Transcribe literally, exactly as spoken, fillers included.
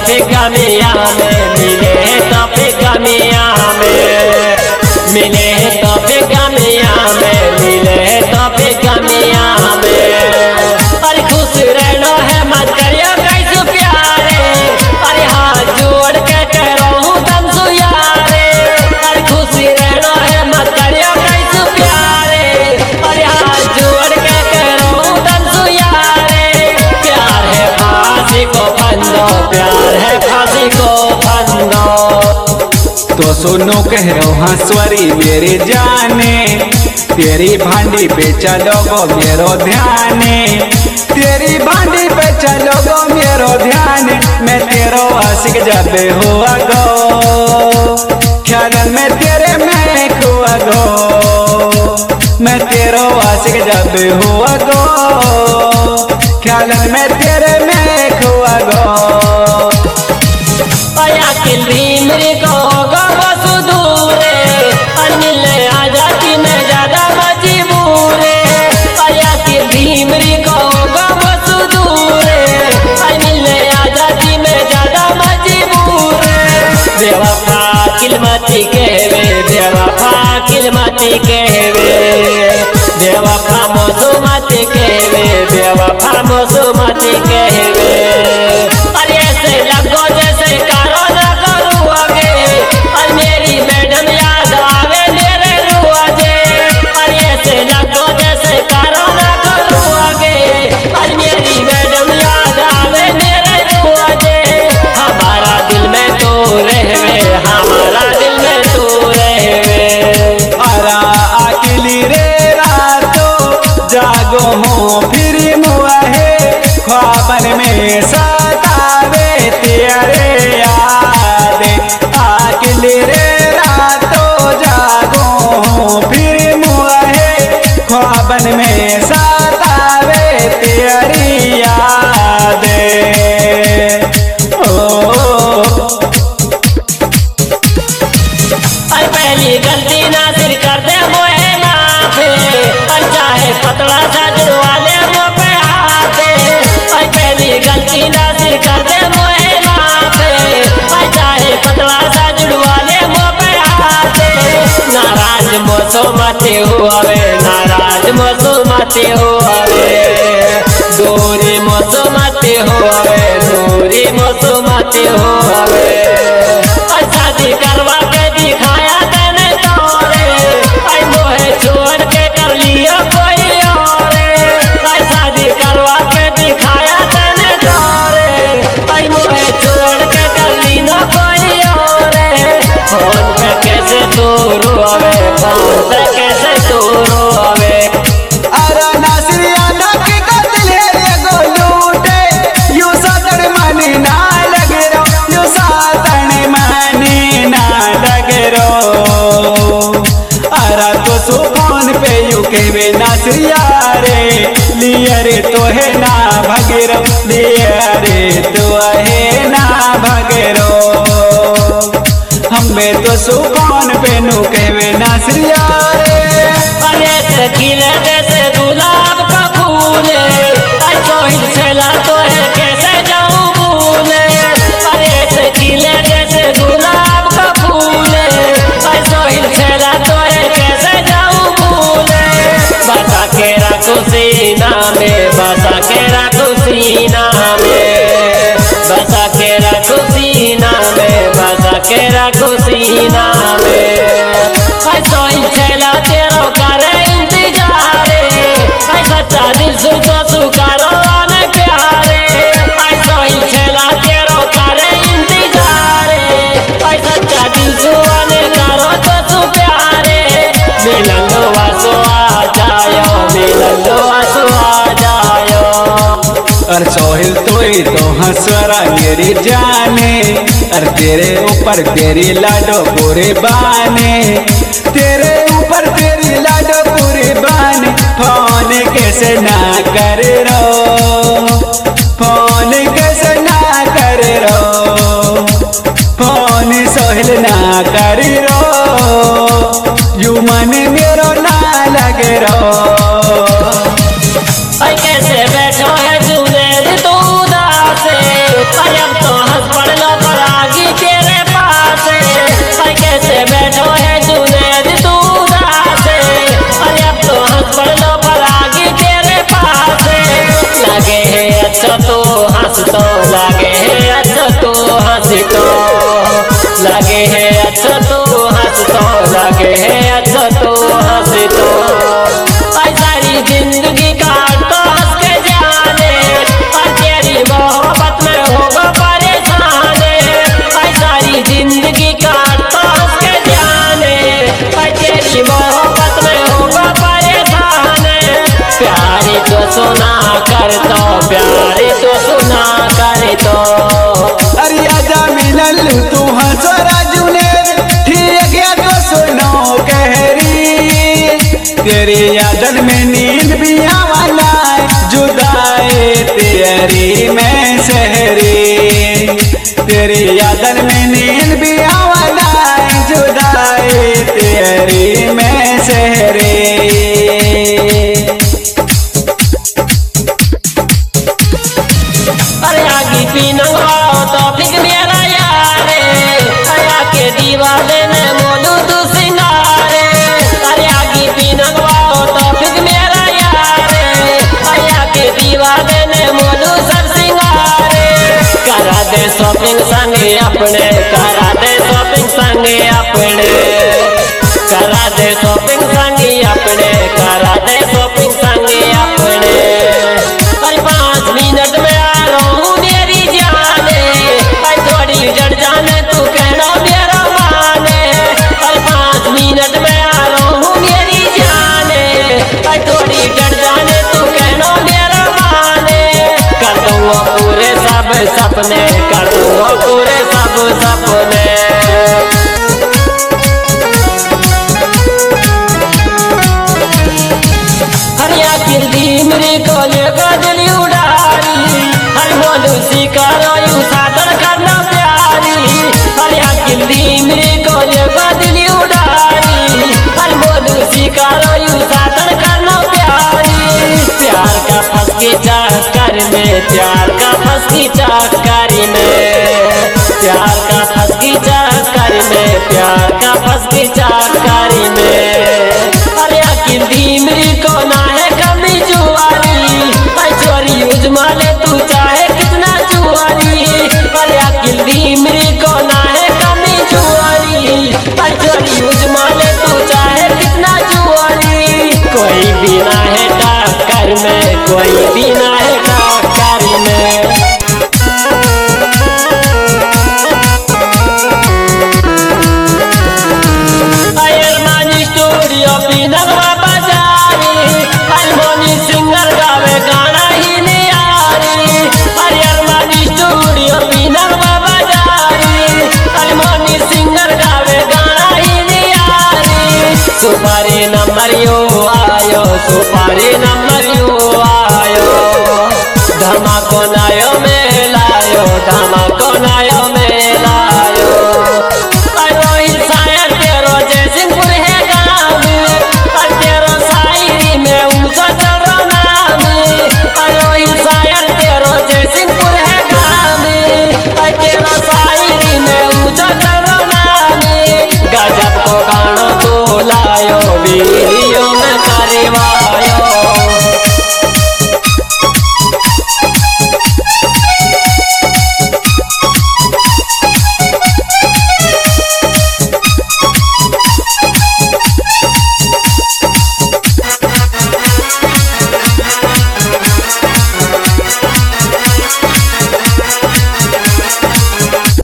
फिका मिया में मिले तो फिका मिया में मिले तो फिका मिया में मिले तो फिका मिया में। अरे खुश रहना है मत करियो कैसे प्यारे, अरे हाथ जोड़ के कह रहा हूँ दम सुयारे। अरे खुश रहना है मत करियो कैसे प्यारे, अरे हाथ जोड़ के कह रहा हूँ दम सुयारे। प्यार है फांसी को फंदो, प्यार है फांसी को फंदो। तो सुनो कह रहा हूँ हंसवरी मेरी जाने, तेरी भांडी पे चलो गो मेरो ध्यान, तेरी भांडी पे चलो गो मेरो ध्यान। मैं तेरो आशिक जब हुआ गो, ख्याल में तेरे मैं खुआ गो। मैं तेरो आशिक जब हुआ गो, ख्याल में तेरे मैं खुआ गो। आया किल मेरे को बस दूरे, अनिल आ जाती मैं ज्यादा मजबूर। आया किल मेरे को बस दूरे, अनिल आ जाती मैं ज्यादा मजबूर। बेवफा किलमती कहवे, बेवफा किलमती कहवे, बेवफा मौसुमती कहवे, बेवफा मौसुमती कहवे। अरे ऐसे लगो जैसे कारो ना करूँ आगे, और मेरी मैडम याद आवे मेरे रुआजे। अरे ऐसे लगो जैसे कारो ना करूँ आगे, और मेरी मैडम याद आवे मेरे रुआजे। हमारा दिल में तू रहवे, हमारा दिल में तू रहवे। अरा अकेली रे रातों जागो हूँ फिर मुआ है, ख्वाबन में सतावे तेरे याद। अकेली रे रातों जागो हूँ फिर मुआ है, ख्वाबन में सतावे तेरी याद। पहली गलती ना सिर कर दे मोहे माथे, और चाहे पतला सा जुड़वा ले मुँह पे हाथे। और पहली गलती ना सिर कर दे मोहे माथे, और चाहे पतला सा जुड़वा ले मुँह पे हाथे। नाराज मौसुमती हुआवे, नाराज मौसुमती हुआवे, दूरी मौसुमती हुआवे, दूरी मौसुमती हुआवे। शादी करवा के दिखाया तने तोरे, आई मोहे छोड़ के कर लिया कोई और। आई शादी करवा के दिखाया तने तोरे, आई मोहे छोड़ के कर ली ना कोई और। फोन पे कैसे तू रोवे, फोन पे कैसे तू रोवे। अरे नासिरिया ना की कतल है रे गोलूटे, यू सातन मानी ना लगे रो, यू सातन मानी ना लगे रो। अरे तो सुबोन पे यू कहवे नासिरिया रे, लिया रे तो है ना भगे रो, लिया रे तो है ना भगे रो। हमें तो सुबोन पे नू कहवे नासिरिया रे। अरे से खिले जैसे गुलाब का फूल, आई तो हिलसेला तो है कैसे जाऊं भूले। अरे से खिले जैसे गुलाब का फूल, आई तो हिलसेला तो है कैसे जाऊं भूले। बसा के रखो सीना में, बसा के रखो सीना में, बसा के रखो सीना में, बसा के रखो सीना में। आई तो हिलसेला तेरो करे इंतजारे, आई सच्चा दिल से तो सुकारो आने प्यारे। आई तो हिलसेला तेरो करे इंतजारे, आई सच्चा दिल से आने करो तो तू प्यारे। मिलन लो आसो आ जायो, मिलन लो आसो आ जायो। और सोहिल तो ही तो हंसवरा मेरी जाने, और तेरे ऊपर तेरी लाडो पूरे बाने, तेरे ऊपर तेरी लाडो पूरे बाने। फोन कैसे ना कर रो, फोन कैसे ना कर रो, फोन सोहिल ना कर रो, यू मन मेरो ना लगे रो। कैसे बैठो है जुनेद तू उदास, अब तो हंस पड़ यादन में नींद भी आवाना जुदाई तेरी में शहरी तेरी यादन में नींद भी आवाना जुदाई तेरी में शहरी। अरे आगी पीनंगवा तो फिक मेरा यारे अया के दीवाने ने मोलू तू सिंगारे। अरे आगी पीनंगवा तो फिक मेरा यारे अया के दीवाने ने मोलू सब सिंगारे। करा दे शॉपिंग संगे अपने करा दे शॉपिंग संगे अपने करा दे शॉपिंग संगे अपने करा दे शॉपिंग संगे अपने। अरे पाँच मिनट में आ रहा हूँ मेरी जाने अरे थोड़ी जड़ जाने तू कहना मेरा माने। अरे पाँच मिनट में आ रहा हूँ मेरी जाने अरे थोड़ी जड़ जाने तू कहना मेरा माने। कर दूंगा पूरे सब सपने कर दूंगा पूरे सब सपने। हरिया गिरदी मेरी कोले गजली उड़ारी हर बोलू शिकारो यू सादर करना प्यारी। हरिया गिरदी मेरी कोले गजली उड़ारी हर बोलू शिकारो यू सादर करना प्यारी। प्यार का फंस की चक्कर में प्यार का फंस की चक्कर में प्यार का फंस की चक्कर में प्यार का फंस की चक्कर में। अरे गिरदी मेरी को ना है कमी जुआरी चोरी उजमा ले तू चाहे कितना जुआरी। अरे गिरदी मेरी को ना है कमी जुआरी चोरी उजमा ले तू चाहे कितना जुआरी। कोई भी ना है टक्कर में कोई भी ना है टक्कर में। अरमानी स्टूडियो पीनगवा बाजारी अरमानी सिंगर गावे गाना ही नियारी। अरे अरमानी स्टूडियो पीनगवा बाजारी अरमानी सिंगर गावे गाना ही नियारी। सुपारी नंबर यो आयो सुपारी नंबर यो आयो धमाको नायो में लायो धमाको नायो में